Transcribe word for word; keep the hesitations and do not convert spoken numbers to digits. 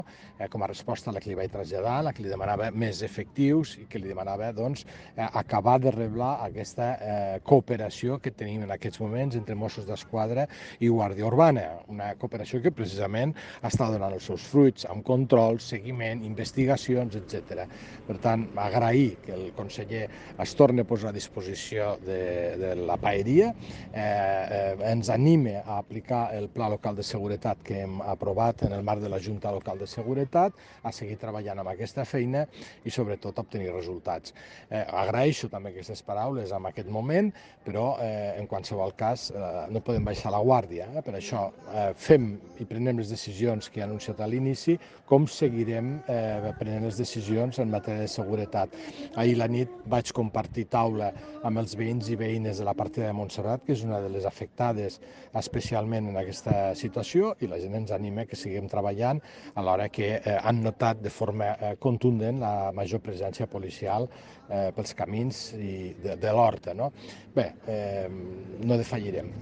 eh, com a resposta a la que li vaig traslladar, la que li demanava més efectius i que li demanava doncs, eh, acabar de reblar aquesta eh, cooperació que tenim en aquests moments entre Mossos d'Esquadra i Guàrdia Urbana, una cooperació que precisament està donant els seus fruits amb control, seguiment, investigacions, etcètera. Per tant, agrair que el conseller es torni a posar a disposició de, de la paeria, eh, eh, ens anime a aplicar el Pla Local de Seguretat que hem aprovat en el marc de la Junta Local de Seguretat, a seguir treballant amb aquesta feina i sobretot a obtenir resultats. Eh, agraeixo també aquestes paraules en aquest moment, però eh, en qualsevol cas eh, no podem baixar la guàrdia. Eh? Per això eh, fem i prenem les decisions que he anunciat a l'inici, com seguirem eh, prenent les decisions en matèria de seguretat. Ahir la nit vaig compartir taula amb els veïns i veïnes de la partida de Montserrat, que és una de les afectades especialment en aquesta situació, i la gent ens anima que seguim treballant alhora que eh, han notat de forma eh, contundent la major presència policial eh, pels camins i de, de l'Horta. No? Bé, eh, no defallirem.